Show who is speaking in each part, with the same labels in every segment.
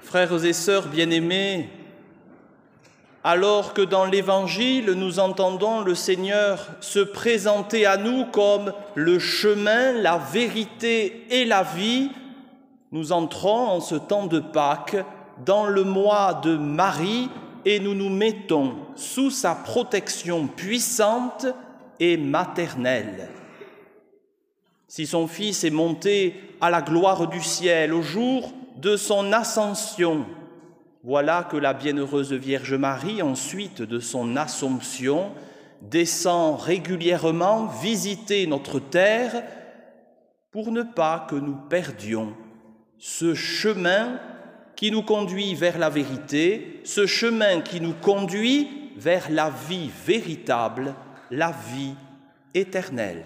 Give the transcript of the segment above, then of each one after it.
Speaker 1: Frères et sœurs bien-aimés, alors que dans l'Évangile, nous entendons le Seigneur se présenter à nous comme le chemin, la vérité et la vie, nous entrons en ce temps de Pâques dans le mois de Marie et nous nous mettons sous sa protection puissante et maternelle. Si son Fils est monté à la gloire du ciel au jour de son ascension, voilà que la bienheureuse Vierge Marie, ensuite de son Assomption, descend régulièrement visiter notre terre pour ne pas que nous perdions ce chemin qui nous conduit vers la vérité, ce chemin qui nous conduit vers la vie véritable, la vie éternelle.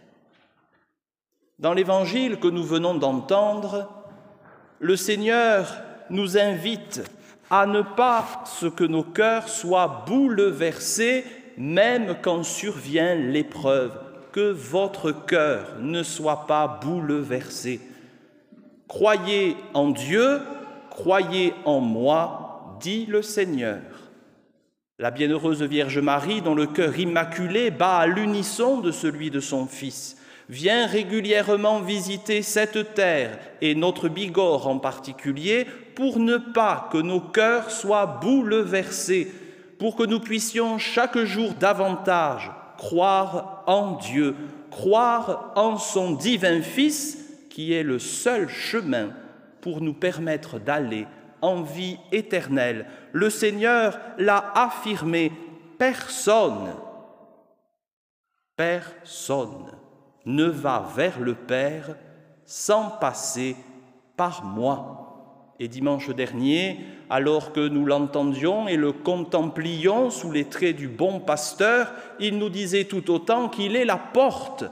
Speaker 1: Dans l'Évangile que nous venons d'entendre, le Seigneur nous invite à ne pas que nos cœurs soient bouleversés, même quand survient l'épreuve, que votre cœur ne soit pas bouleversé. Croyez en Dieu, croyez en moi, dit le Seigneur. La bienheureuse Vierge Marie, dont le cœur immaculé bat à l'unisson de celui de son Fils, vient régulièrement visiter cette terre et notre Bigorre en particulier pour ne pas que nos cœurs soient bouleversés, pour que nous puissions chaque jour davantage croire en Dieu, croire en son divin Fils qui est le seul chemin pour nous permettre d'aller en vie éternelle. Le Seigneur l'a affirmé, personne ne va vers le Père sans passer par moi. Et dimanche dernier, alors que nous l'entendions et le contemplions sous les traits du bon pasteur, il nous disait tout autant qu'il est la porte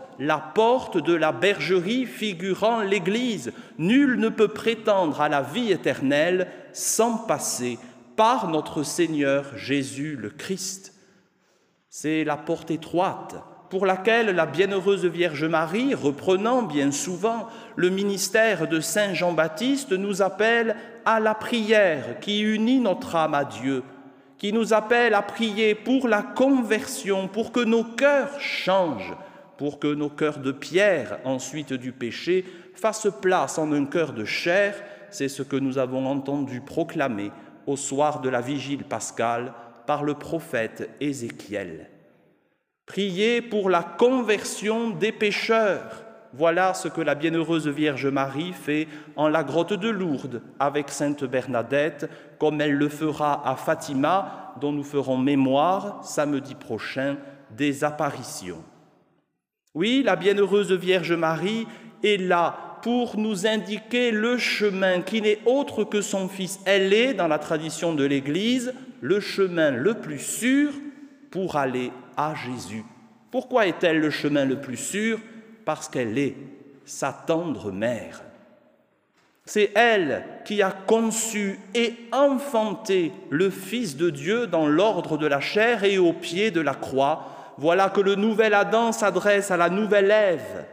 Speaker 1: de la bergerie figurant l'Église. Nul ne peut prétendre à la vie éternelle sans passer par notre Seigneur Jésus le Christ. C'est la porte étroite pour laquelle la bienheureuse Vierge Marie, reprenant bien souvent le ministère de Saint Jean-Baptiste, nous appelle à la prière qui unit notre âme à Dieu, qui nous appelle à prier pour la conversion, pour que nos cœurs changent, pour que nos cœurs de pierre, ensuite du péché, fassent place en un cœur de chair. C'est ce que nous avons entendu proclamer au soir de la Vigile pascale par le prophète Ézéchiel. Priez pour la conversion des pécheurs. Voilà ce que la bienheureuse Vierge Marie fait en la grotte de Lourdes avec Sainte Bernadette, comme elle le fera à Fatima, dont nous ferons mémoire samedi prochain des apparitions. Oui, la bienheureuse Vierge Marie est là pour nous indiquer le chemin qui n'est autre que son Fils. Elle est, dans la tradition de l'Église, le chemin le plus sûr pour aller à Jésus. Pourquoi est-elle le chemin le plus sûr ? Parce qu'elle est sa tendre mère. C'est elle qui a conçu et enfanté le Fils de Dieu dans l'ordre de la chair et au pied de la croix. Voilà que le nouvel Adam s'adresse à la nouvelle Ève.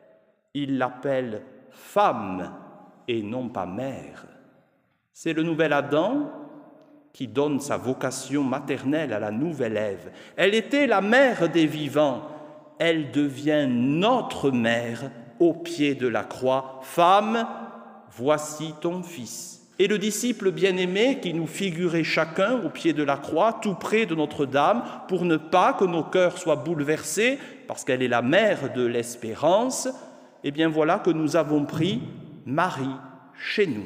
Speaker 1: Il l'appelle femme et non pas mère. C'est le nouvel Adam qui donne sa vocation maternelle à la nouvelle Ève. Elle était la mère des vivants. Elle devient notre mère au pied de la croix. Femme, voici ton fils. Et le disciple bien-aimé qui nous figurait chacun au pied de la croix, tout près de Notre-Dame, pour ne pas que nos cœurs soient bouleversés, parce qu'elle est la mère de l'espérance, eh bien voilà que nous avons pris Marie chez nous.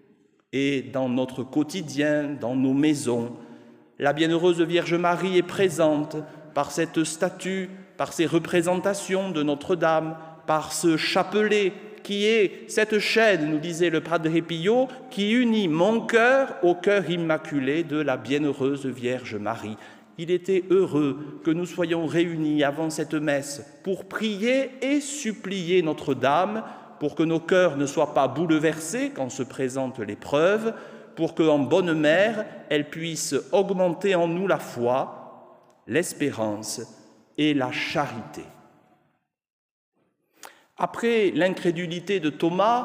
Speaker 1: Et dans notre quotidien, dans nos maisons, la bienheureuse Vierge Marie est présente par cette statue, par ces représentations de Notre-Dame, par ce chapelet qui est cette chaîne, nous disait le Padre Pio, qui unit mon cœur au cœur immaculé de la bienheureuse Vierge Marie. Il était heureux que nous soyons réunis avant cette messe pour prier et supplier Notre-Dame, pour que nos cœurs ne soient pas bouleversés quand se présente l'épreuve, pour qu'en bonne mère, elle puisse augmenter en nous la foi, l'espérance et la charité. Après l'incrédulité de Thomas,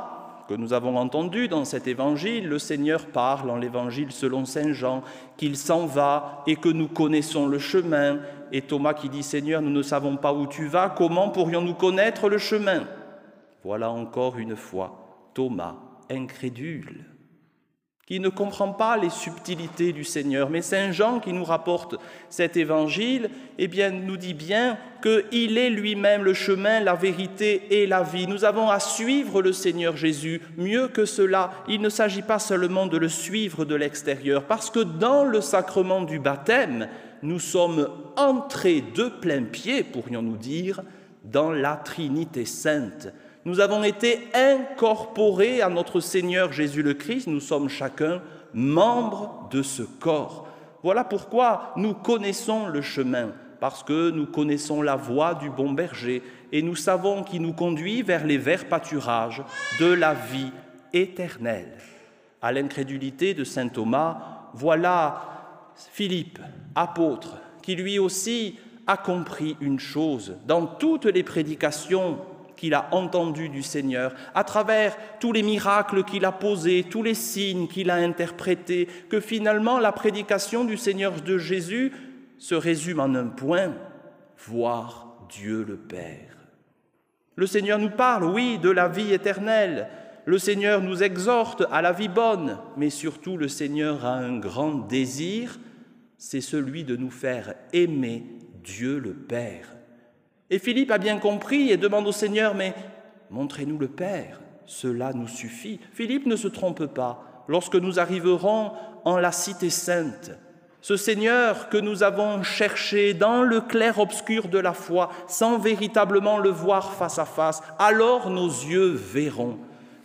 Speaker 1: que nous avons entendu dans cet évangile, le Seigneur parle en l'évangile selon saint Jean, qu'il s'en va et que nous connaissons le chemin. Et Thomas qui dit « Seigneur, nous ne savons pas où tu vas, comment pourrions-nous connaître le chemin ?» Voilà encore une fois Thomas, incrédule, qui ne comprend pas les subtilités du Seigneur. Mais saint Jean, qui nous rapporte cet évangile, nous dit bien qu'il est lui-même le chemin, la vérité et la vie. Nous avons à suivre le Seigneur Jésus. Mieux que cela, il ne s'agit pas seulement de le suivre de l'extérieur, parce que dans le sacrement du baptême, nous sommes entrés de plein pied, pourrions-nous dire, dans la Trinité sainte. Nous avons été incorporés à notre Seigneur Jésus le Christ. Nous sommes chacun membres de ce corps. Voilà pourquoi nous connaissons le chemin, parce que nous connaissons la voie du bon berger et nous savons qu'il nous conduit vers les verts pâturages de la vie éternelle. À l'incrédulité de saint Thomas, voilà Philippe, apôtre, qui lui aussi a compris une chose dans toutes les prédications qu'il a entendu du Seigneur, à travers tous les miracles qu'il a posés, tous les signes qu'il a interprétés, que finalement la prédication du Seigneur de Jésus se résume en un point, voir Dieu le Père. Le Seigneur nous parle, oui, de la vie éternelle. Le Seigneur nous exhorte à la vie bonne, mais surtout le Seigneur a un grand désir, c'est celui de nous faire aimer Dieu le Père. Et Philippe a bien compris et demande au Seigneur, mais montrez-nous le Père, cela nous suffit. Philippe ne se trompe pas. Lorsque nous arriverons en la cité sainte, ce Seigneur que nous avons cherché dans le clair-obscur de la foi, sans véritablement le voir face à face, alors nos yeux verront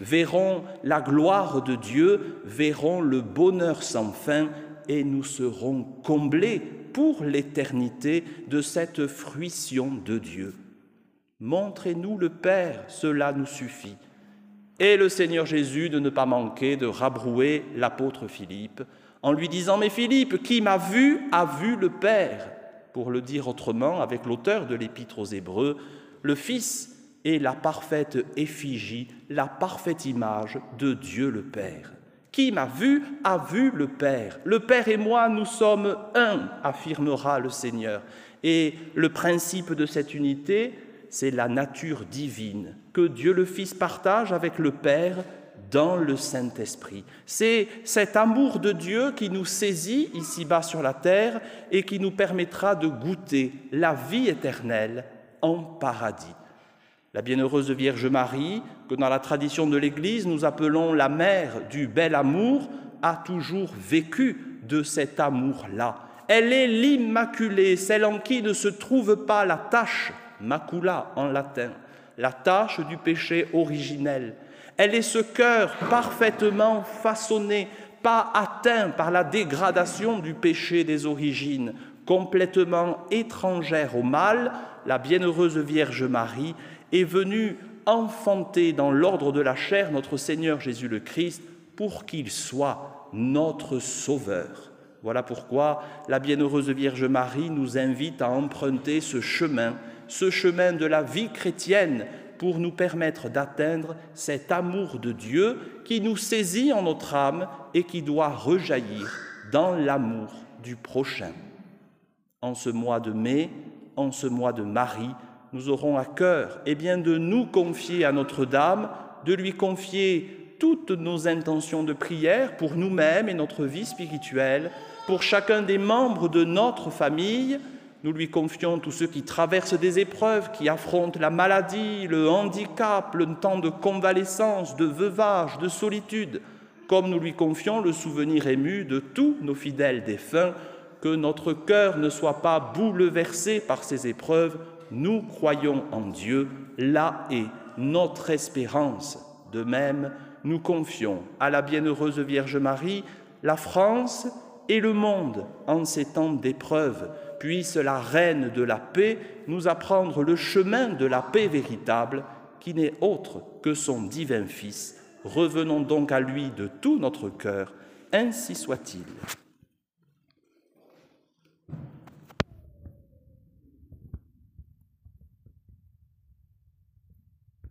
Speaker 1: la gloire de Dieu, verront le bonheur sans fin, et nous serons comblés pour l'éternité de cette fruition de Dieu. Montrez-nous le Père, cela nous suffit. Et le Seigneur Jésus de ne pas manquer de rabrouer l'apôtre Philippe en lui disant « Mais Philippe, qui m'a vu a vu le Père ». Pour le dire autrement, avec l'auteur de l'Épître aux Hébreux, le Fils est la parfaite effigie, la parfaite image de Dieu le Père. Qui m'a vu a vu le Père. Le Père et moi, nous sommes un, affirmera le Seigneur. Et le principe de cette unité, c'est la nature divine que Dieu le Fils partage avec le Père dans le Saint-Esprit. C'est cet amour de Dieu qui nous saisit ici-bas sur la terre et qui nous permettra de goûter la vie éternelle en paradis. La bienheureuse Vierge Marie, que dans la tradition de l'Église nous appelons la mère du bel amour, a toujours vécu de cet amour-là. Elle est l'Immaculée, celle en qui ne se trouve pas la tache, macula en latin, la tache du péché originel. Elle est ce cœur parfaitement façonné, pas atteint par la dégradation du péché des origines, complètement étrangère au mal. La bienheureuse Vierge Marie est venue enfanter dans l'ordre de la chair notre Seigneur Jésus le Christ pour qu'il soit notre Sauveur. Voilà pourquoi la bienheureuse Vierge Marie nous invite à emprunter ce chemin de la vie chrétienne pour nous permettre d'atteindre cet amour de Dieu qui nous saisit en notre âme et qui doit rejaillir dans l'amour du prochain. En ce mois de mai, en ce mois de Marie, nous aurons à cœur de nous confier à Notre-Dame, de lui confier toutes nos intentions de prière pour nous-mêmes et notre vie spirituelle, pour chacun des membres de notre famille. Nous lui confions tous ceux qui traversent des épreuves, qui affrontent la maladie, le handicap, le temps de convalescence, de veuvage, de solitude, comme nous lui confions le souvenir ému de tous nos fidèles défunts. Que notre cœur ne soit pas bouleversé par ces épreuves. Nous croyons en Dieu, là est notre espérance. De même, nous confions à la bienheureuse Vierge Marie la France et le monde en ces temps d'épreuve. Puisse la Reine de la paix nous apprendre le chemin de la paix véritable, qui n'est autre que son divin Fils. Revenons donc à lui de tout notre cœur, ainsi soit-il.